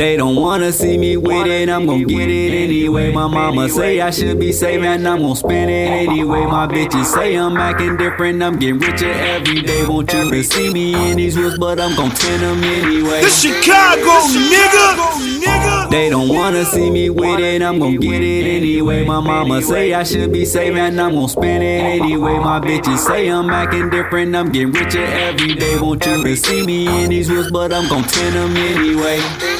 They don't wanna see me with it, I'm gon' get it anyway. My mama say I should be saving, I'm gon' spend it anyway. My bitches say I'm acting different, I'm getting richer every day. Want you to see me in these wheels, but I'm gon' tend them anyway. This Chicago, nigga. They don't wanna see me with it, I'm gon' get it anyway. My mama say I should be saving, I'm gon' spend it anyway. My bitches say I'm acting different, I'm getting richer every day. Want you to see me in these wheels, but I'm gon' tend them anyway.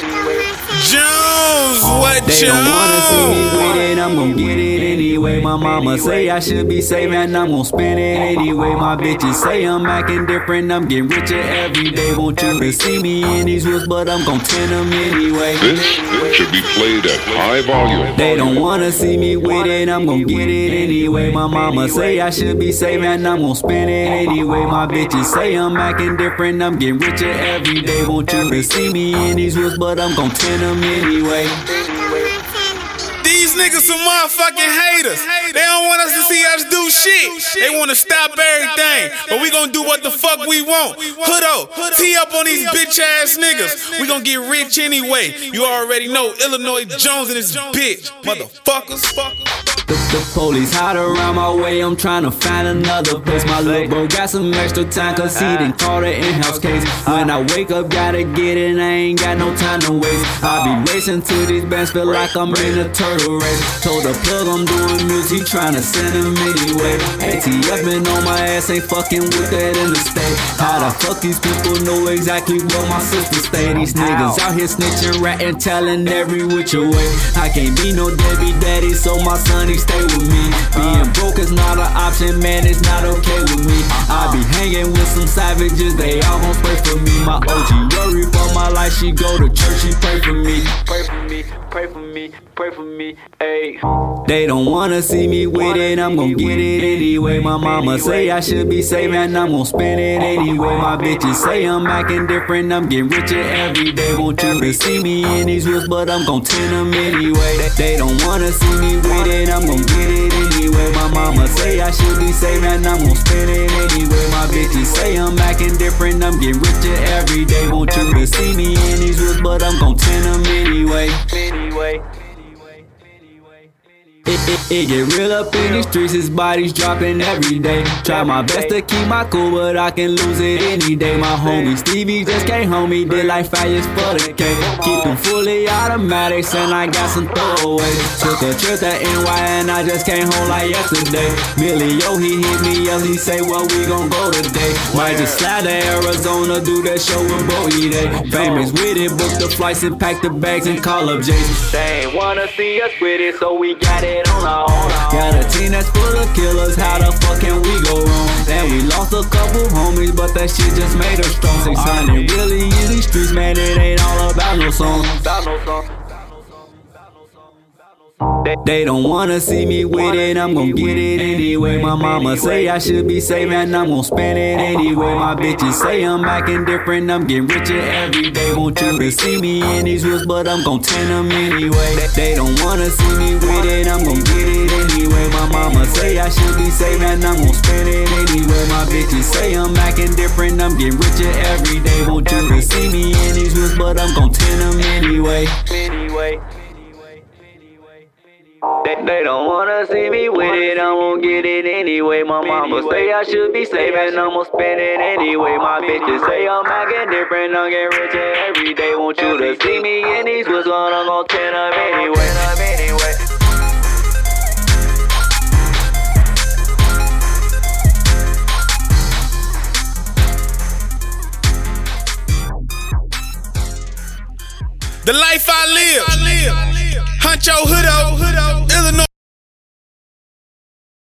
Jones, what They don't wanna see me with it, I'm gon' get it anyway. My mama say I should be saving, I'm gon' spend it anyway. My bitches say I'm acting different, I'm getting richer every day. Want you to see me in these wheels, but I'm gon' tend them anyway. This should be played at high volume. They don't wanna see me with it, I'm gon' get it anyway. My mama say I should be saving, I'm gon' spend it anyway. My bitches say I'm acting different, I'm getting richer every day. Want you to see me in these wheels, but I'm gon' tend them anyway. These niggas some motherfucking haters. They don't want us to see us do shit. They wanna stop everything. But we gon' do what the fuck we want. Hoodo, tee up on these bitch ass niggas. We gon' get rich anyway. You already know Illinois Jones and his bitch. Motherfuckers. The police hide around my way, I'm tryna find another place. My little bro got some extra time, cause he done caught an in-house case. When I wake up, gotta get it, I ain't got no time to waste. I be racing to these bands, feel like I'm in a turtle race. Told the plug I'm doing music, he tryna send him anyway. ATF been on my ass, ain't fucking with that in the state. How the fuck these people know exactly where my sister stay? These niggas out here snitching, ratting, telling every which way. I can't be no deadbeat daddy, so my son he stay with me. Being broke is not an option, man, it's not okay with me. I be hanging with some savages, they all gon' pray for me. My OG worry for my life, she go to church, she pray for me. Pray for me, pray for me, pray for me, ayy. They don't wanna see me with it, I'm gon' get it anyway. My mama say I should be saving, I'm gon' spend it anyway. My bitches say I'm acting different, I'm getting richer every day. Want you to see me in these wheels, but I'm gon' tend them anyway. They don't wanna see me with it, I'm gon' get it anyway. My mama say I should be saving, I'm gon' spend it anyway. My bitches say I'm acting different, I'm getting richer every day. Want you to see me in these wheels, but I'm gon' tend them anyway. It get real up in these streets, his body's dropping every day. Try my best to keep my cool, but I can lose it any day. My homie Stevie just came home, he did like 5 years for the cake. Keep them fully automatics and I got some throwaways. Took a trip to NY and I just came home like yesterday. Millie, yo, he hit me up, he say, well, we gon' go today. Might just slide to Arizona, do that show with Bowie Day. Famous with it, book the flights and pack the bags and call up Jason. They ain't wanna see us with it, so we got it on our own. Got a team that's full of killers, how the fuck can we go wrong? And we lost a couple homies, but that shit just made us strong. 600 really in these streets, man, it ain't all about no songs. They don't wanna see me with it, I'm gon' get it anyway. My mama say I should be saving, I'm gon' spend it anyway. My bitches say I'm acting different, I'm getting richer every day. Want you to see me in these wheels, but I'm gon' tend them anyway. They don't wanna see me with it, I'm gon' get it anyway. My mama say I should be saving, I'm gon' spend it anyway. My bitches say I'm acting different, I'm getting richer every day. Want you to see me in these wheels, but I'm gon' tend them anyway. They don't wanna see me with it, I'm gon' get it anyway. My mama say I should be saving, I'm gon' spend it anyway. My bitches say I'm acting different, I'm getting richer every day. Want you to see me in these woods, but I'm gon' tend them anyway. The life I live. Huncho Hoodo, Illinois.